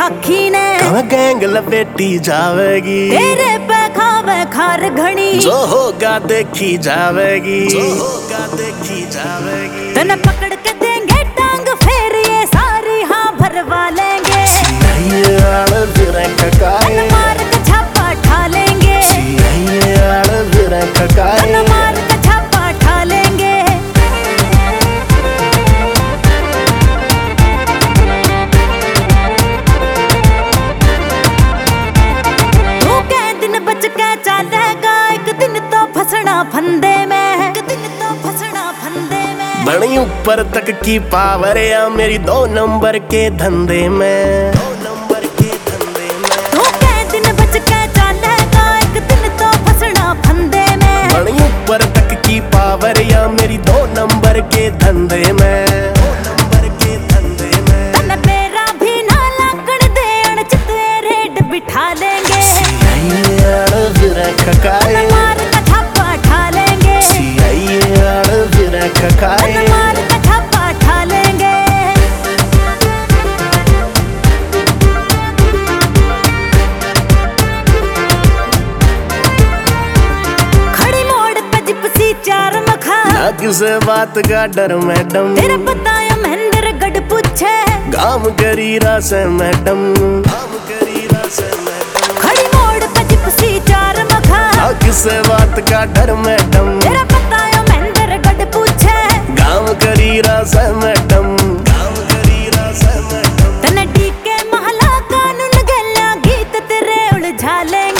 खाखी ने गैंग लपेटी जावेगी, तेरे पे खावे खार घनी, जो होगा देखी जावेगी, जो होगा देखी जावेगी। तने पकड़ के देंगे टांग, फिर ये सारी हाँ भरवा लेंगे। मार के छापा ठा लेंगे, मार के छापा ठा लेंगे। तू के दिन बच के चलेगा, एक दिन तो फंसना फंदे में, एक दिन तो फंसना फंदे में। बड़ी ऊपर तक की पावर या मेरी 2 नंबर के धंधे में, 2 नंबर के धंधे में। तू के दिन बच के चलेगा, एक दिन तो फंसना फंदे में। बड़ी ऊपर तक की पावर या मेरी 2 नंबर के धंधे में, 2 नंबर के धंधे में। तने मेरा भी ना लागण दे, अणचित रेड बिठा लेंगे। मार का छापा ठा लेंगे, मार का छापा ठा लेंगे। खड़ी मोड़ पे जिप्सी 4 मखा, ना किसे बात का डर मैडम, तेरा बताया महेंद्र गढ़ पूछे, काम करी रस मैडम, काम करी रस मैडम। खड़ी मोड़ पे जिप्सी 4 मखा, ना किसे बात का डर मैडम, तेरा बताया महेंद्र गढ़ पूछे, काम करी रस मैडम, काम करी रस मैडम। तने डीके महला कानून गल्या, गीत तेरे उलझा लेंगे।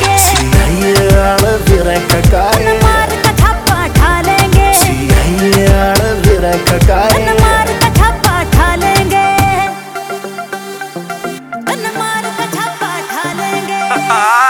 मार का छापा ठा लेंगे, मार का छापा ठा लेंगे, मार का छापा ठा लेंगे।